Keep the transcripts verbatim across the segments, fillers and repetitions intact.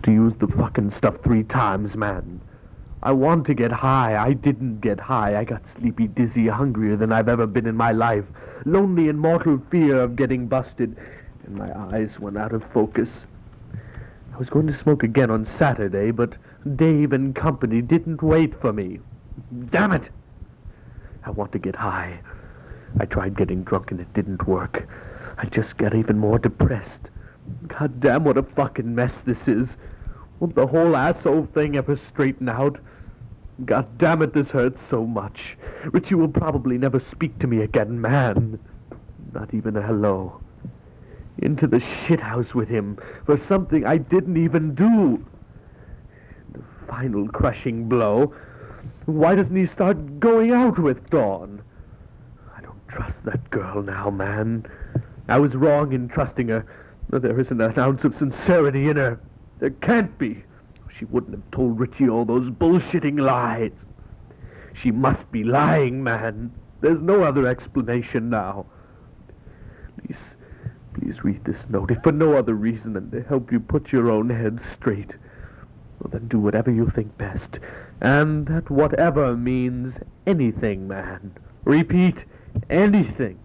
to use the fucking stuff three times, man. I want to get high. I didn't get high. I got sleepy, dizzy, hungrier than I've ever been in my life. Lonely in mortal fear of getting busted. And my eyes went out of focus. I was going to smoke again on Saturday, but Dave and company didn't wait for me. Damn it! I want to get high. I tried getting drunk and it didn't work. I just got even more depressed. God damn, what a fucking mess this is. Won't the whole asshole thing ever straighten out? God damn it, this hurts so much. Richie will probably never speak to me again, man. Not even a hello. Into the shithouse with him for something I didn't even do. The final crushing blow. Why doesn't he start going out with Dawn? I don't trust that girl now, man. I was wrong in trusting her. There isn't an ounce of sincerity in her. There can't be. She wouldn't have told Richie all those bullshitting lies. She must be lying, man. There's no other explanation now. Please, please read this note, if for no other reason than to help you put your own head straight. Well, then do whatever you think best. And that whatever means anything, man. Repeat, anything.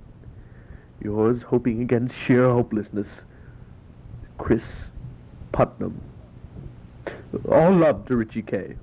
Yours, hoping against sheer hopelessness, Chris Putnam. All love to Richie K.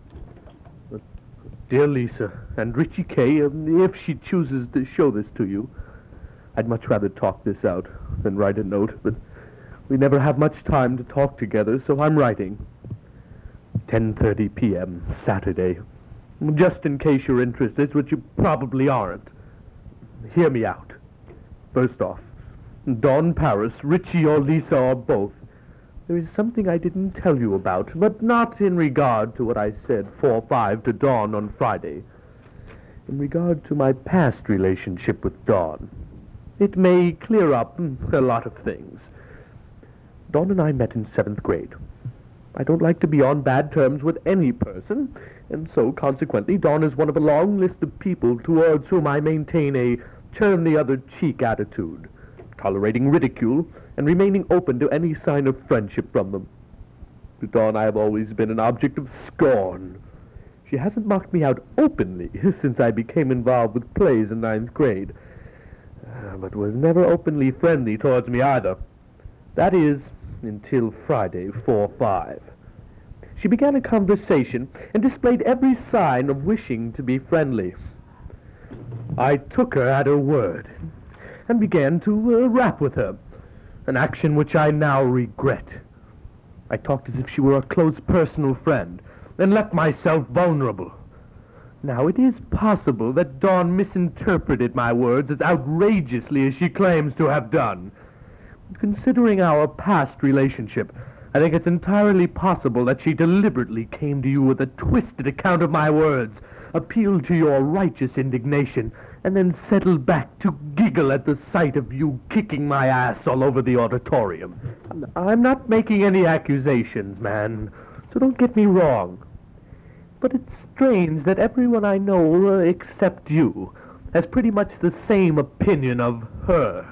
Dear Lisa, and Richie K, um, if she chooses to show this to you, I'd much rather talk this out than write a note, but we never have much time to talk together, so I'm writing. ten thirty p.m. Saturday. Just in case you're interested, which you probably aren't. Hear me out. First off, Dawn Paris, Richie or Lisa or both. There is something I didn't tell you about, but not in regard to what I said four five to Dawn on Friday. In regard to my past relationship with Dawn. It may clear up a lot of things. Dawn and I met in seventh grade. I don't like to be on bad terms with any person, and so, consequently, Dawn is one of a long list of people towards whom I maintain a turn-the-other-cheek attitude, tolerating ridicule and remaining open to any sign of friendship from them. To Dawn, I have always been an object of scorn. She hasn't mocked me out openly since I became involved with plays in ninth grade, uh, but was never openly friendly towards me either. That is, until Friday, four five. She began a conversation and displayed every sign of wishing to be friendly. I took her at her word and began to uh, rap with her, an action which I now regret. I talked as if she were a close personal friend and left myself vulnerable. Now, it is possible that Dawn misinterpreted my words as outrageously as she claims to have done. Considering our past relationship, I think it's entirely possible that she deliberately came to you with a twisted account of my words, appealed to your righteous indignation, and then settled back to giggle at the sight of you kicking my ass all over the auditorium. I'm not making any accusations, man, so don't get me wrong. But it's strange that everyone I know, uh, except you, has pretty much the same opinion of her.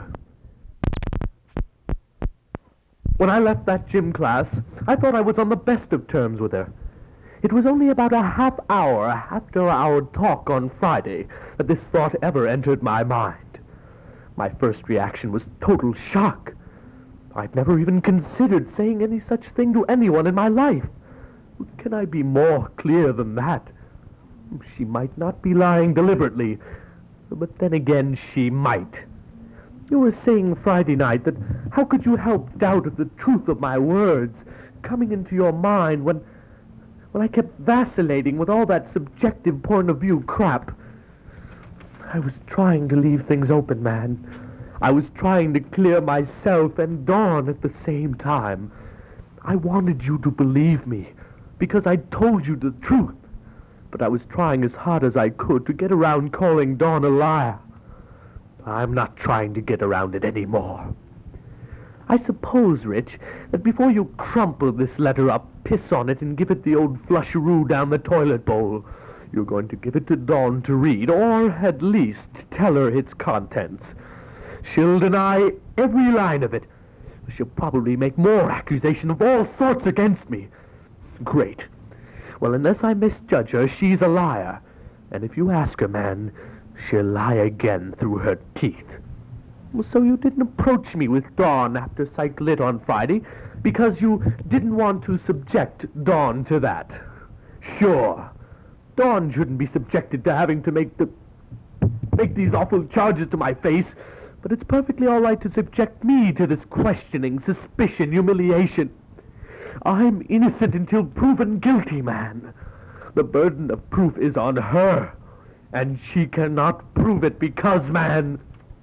When I left that gym class, I thought I was on the best of terms with her. It was only about a half hour after our talk on Friday that this thought ever entered my mind. My first reaction was total shock. I'd never even considered saying any such thing to anyone in my life. Can I be more clear than that? She might not be lying deliberately, but then again she might. You were saying Friday night that how could you help doubt of the truth of my words coming into your mind when... when I kept vacillating with all that subjective point of view crap. I was trying to leave things open, man. I was trying to clear myself and Dawn at the same time. I wanted you to believe me, because I told you the truth. But I was trying as hard as I could to get around calling Dawn a liar. I'm not trying to get around it anymore. I suppose, Rich, that before you crumple this letter up, piss on it, and give it the old flusheroo down the toilet bowl, you're going to give it to Dawn to read, or at least tell her its contents. She'll deny every line of it. She'll probably make more accusations of all sorts against me. Great. Well, unless I misjudge her, she's a liar. And if you ask her, man, she'll lie again through her teeth. Well, so you didn't approach me with Dawn after Psych Lit on Friday because you didn't want to subject Dawn to that. Sure. Dawn shouldn't be subjected to having to make the... make these awful charges to my face, but it's perfectly all right to subject me to this questioning, suspicion, humiliation. I'm innocent until proven guilty, man. The burden of proof is on her, and she cannot prove it because, man,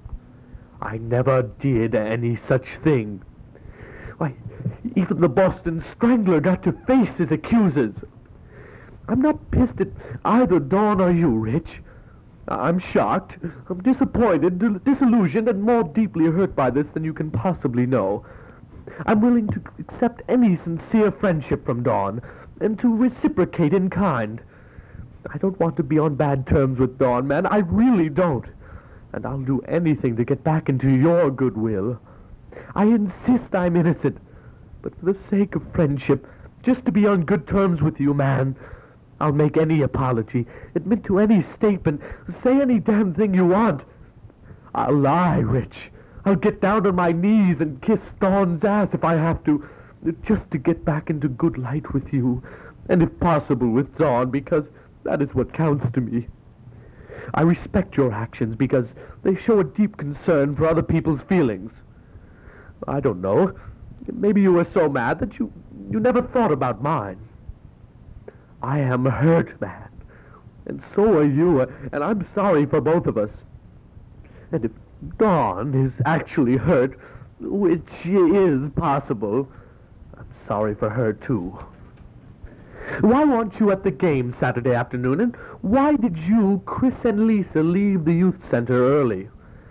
I never did any such thing. Why, even the Boston Strangler got to face his accusers. I'm not pissed at either Dawn or you, Rich. I'm shocked, I'm disappointed, disillusioned, and more deeply hurt by this than you can possibly know. I'm willing to accept any sincere friendship from Dawn, and to reciprocate in kind. I don't want to be on bad terms with Dawn, man. I really don't. And I'll do anything to get back into your goodwill. I insist I'm innocent. But for the sake of friendship, just to be on good terms with you, man, I'll make any apology, admit to any statement, say any damn thing you want. I'll lie, Rich. I'll get down on my knees and kiss Dawn's ass if I have to, just to get back into good light with you, and if possible with Dawn, because that is what counts to me. I respect your actions because they show a deep concern for other people's feelings. I don't know. Maybe you were so mad that you, you never thought about mine. I am hurt, man. And so are you, and I'm sorry for both of us. And if Dawn is actually hurt, which is possible, I'm sorry for her, too. Why weren't you at the game Saturday afternoon, and why did you, Chris and Lisa, leave the youth center early?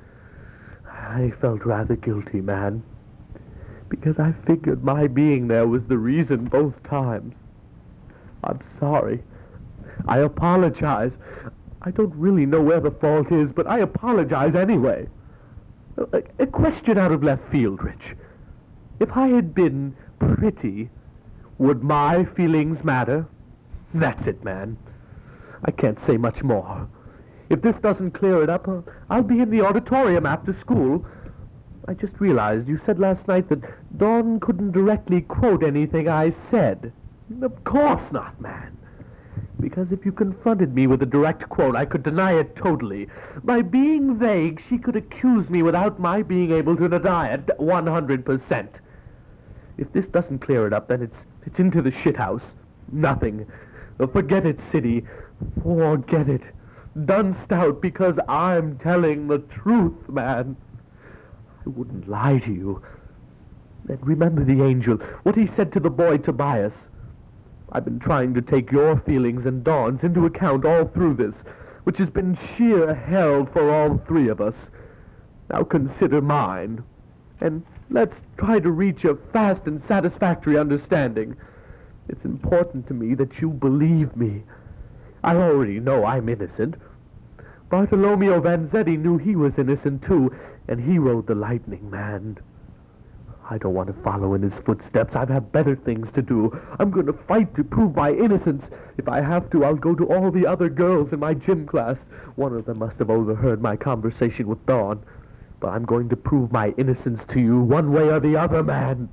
I felt rather guilty, man, because I figured my being there was the reason both times. I'm sorry. I apologize. I don't really know where the fault is, but I apologize anyway. A, a question out of left field, Rich. If I had been pretty, would my feelings matter? That's it, man. I can't say much more. If this doesn't clear it up, uh, I'll be in the auditorium after school. I just realized you said last night that Dawn couldn't directly quote anything I said. Of course not, man. Because if you confronted me with a direct quote, I could deny it totally. By being vague, she could accuse me without my being able to deny it one hundred percent. If this doesn't clear it up, then it's it's into the shithouse. Nothing. Forget it, City. Forget it. Done stout because I'm telling the truth, man. I wouldn't lie to you. And remember the angel, what he said to the boy Tobias. I've been trying to take your feelings and Dawn's into account all through this, which has been sheer hell for all three of us. Now consider mine, and let's try to reach a fast and satisfactory understanding. It's important to me that you believe me. I already know I'm innocent. Bartolomeo Vanzetti knew he was innocent too, and he rode the lightning, man. I don't want to follow in his footsteps. I've had better things to do. I'm going to fight to prove my innocence. If I have to, I'll go to all the other girls in my gym class. One of them must have overheard my conversation with Dawn. But I'm going to prove my innocence to you one way or the other, man.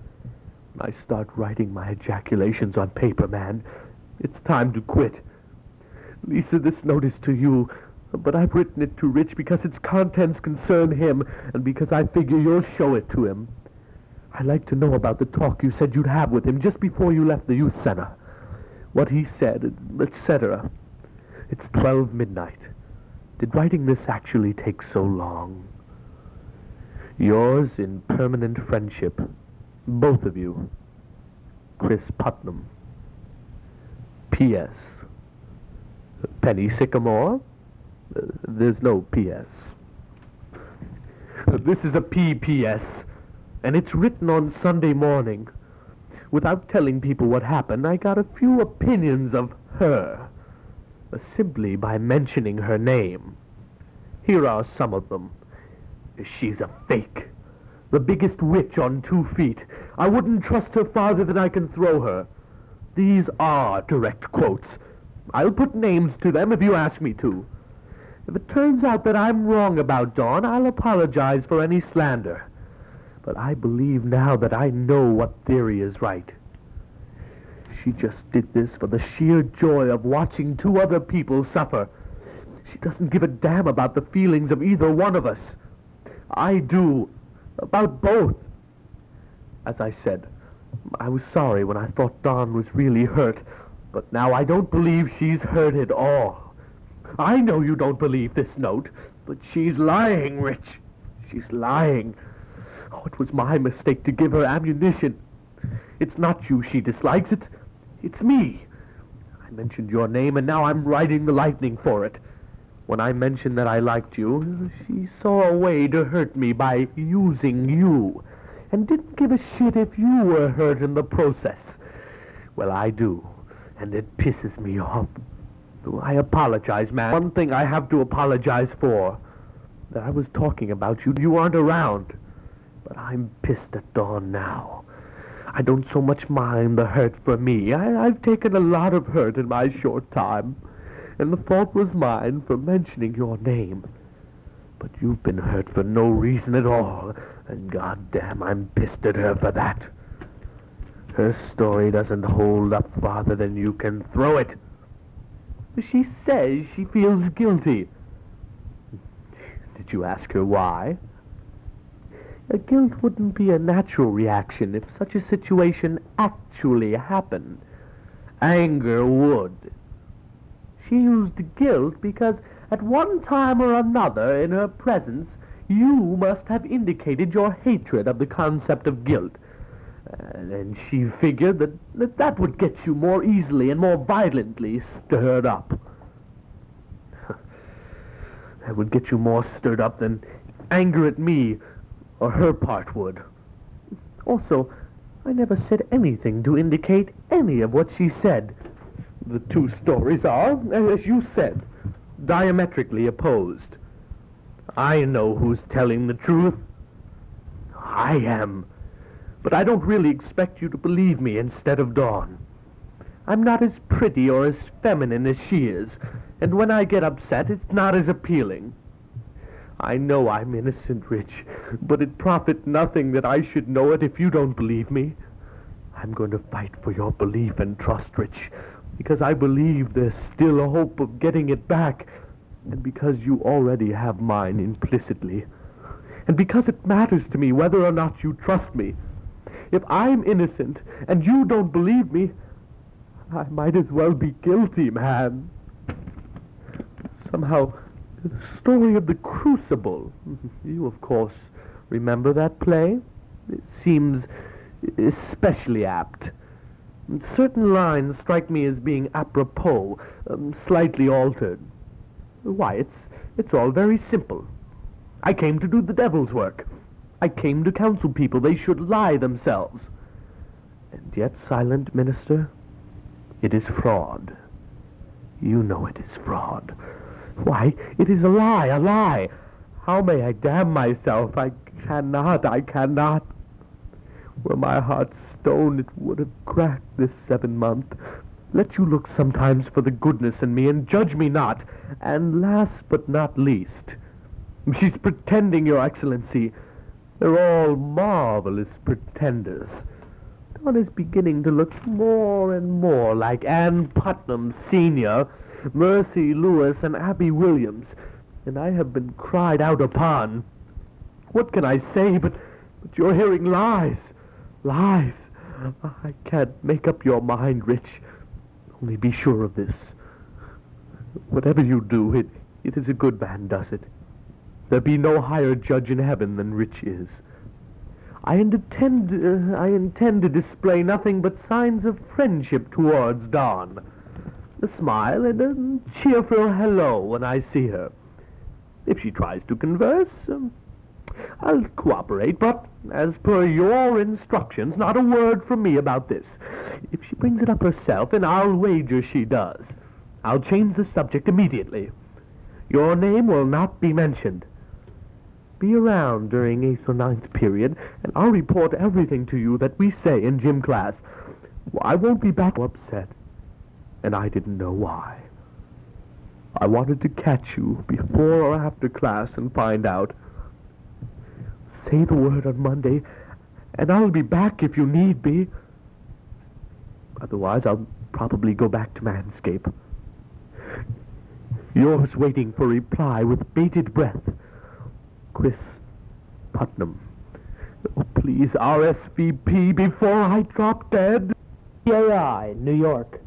I start writing my ejaculations on paper, man. It's time to quit. Lisa, this note is to you, but I've written it to Rich because its contents concern him, and because I figure you'll show it to him. I'd like to know about the talk you said you'd have with him just before you left the youth center. What he said, et cetera. It's twelve midnight. Did writing this actually take so long? Yours in permanent friendship, both of you, Chris Putnam. P S. Penny Sycamore? Uh, there's no P S. This is a P P S. And it's written on Sunday morning. Without telling people what happened, I got a few opinions of her, uh, simply by mentioning her name. Here are some of them. She's a fake. The biggest witch on two feet. I wouldn't trust her farther than I can throw her. These are direct quotes. I'll put names to them if you ask me to. If it turns out that I'm wrong about Dawn, I'll apologize for any slander. But I believe now that I know what theory is right. She just did this for the sheer joy of watching two other people suffer. She doesn't give a damn about the feelings of either one of us. I do. About both. As I said, I was sorry when I thought Dawn was really hurt, but now I don't believe she's hurt at all. I know you don't believe this note, but she's lying, Rich. She's lying. Oh, it was my mistake to give her ammunition. It's not you she dislikes, it's, it's me. I mentioned your name, and now I'm riding the lightning for it. When I mentioned that I liked you, she saw a way to hurt me by using you, and didn't give a shit if you were hurt in the process. Well, I do, and it pisses me off. I apologize, man. One thing I have to apologize for. That I was talking about you. You aren't around. But I'm pissed at Dawn now. I don't so much mind the hurt for me. I, I've taken a lot of hurt in my short time. And the fault was mine for mentioning your name. But you've been hurt for no reason at all. And goddamn, I'm pissed at her for that. Her story doesn't hold up farther than you can throw it. She says she feels guilty. Did you ask her why? A guilt wouldn't be a natural reaction if such a situation actually happened. Anger would. She used guilt because at one time or another in her presence, you must have indicated your hatred of the concept of guilt. And she figured that, that that would get you more easily and more violently stirred up. That would get you more stirred up than anger at me or her part would. Also, I never said anything to indicate any of what she said. The two stories are, as you said, diametrically opposed. I know who's telling the truth. I am. But I don't really expect you to believe me instead of Dawn. I'm not as pretty or as feminine as she is, and when I get upset, it's not as appealing. I know I'm innocent, Rich, but it profits nothing that I should know it if you don't believe me. I'm going to fight for your belief and trust, Rich, because I believe there's still a hope of getting it back, and because you already have mine implicitly, and because it matters to me whether or not you trust me. If I'm innocent and you don't believe me, I might as well be guilty, man. Somehow, the story of the Crucible. You, of course, remember that play? It seems especially apt. Certain lines strike me as being apropos, um, slightly altered. Why, it's, it's all very simple. I came to do the devil's work. I came to counsel people they should lie themselves. And yet, silent minister, it is fraud. You know it is fraud. Why, it is a lie, a lie. How may I damn myself? I cannot, I cannot. Were my heart stone, it would have cracked this seven month. Let you look sometimes for the goodness in me, and judge me not. And last but not least, she's pretending, Your Excellency. They're all marvelous pretenders. Dawn is beginning to look more and more like Ann Putnam, Senior, Mercy Lewis, and Abby Williams, and I have been cried out upon. What can I say but, but you're hearing lies, lies. I can't make up your mind, Rich. Only be sure of this. Whatever you do, it, it is a good man does it. There be no higher judge in heaven than Rich is. I intend, uh, I intend to display nothing but signs of friendship towards Dawn. A smile and a cheerful hello when I see her. If she tries to converse, um, I'll cooperate, but as per your instructions, not a word from me about this. If she brings it up herself, and I'll wager she does, I'll change the subject immediately. Your name will not be mentioned. Be around during eighth or ninth period, and I'll report everything to you that we say in gym class. I won't be back upset, and I didn't know why. I wanted to catch you before or after class and find out. Say the word on Monday, and I'll be back if you need me. Otherwise, I'll probably go back to Manscape. Yours waiting for reply with bated breath, Chris Putnam. Oh, please, R S V P before I drop dead. A I, New York.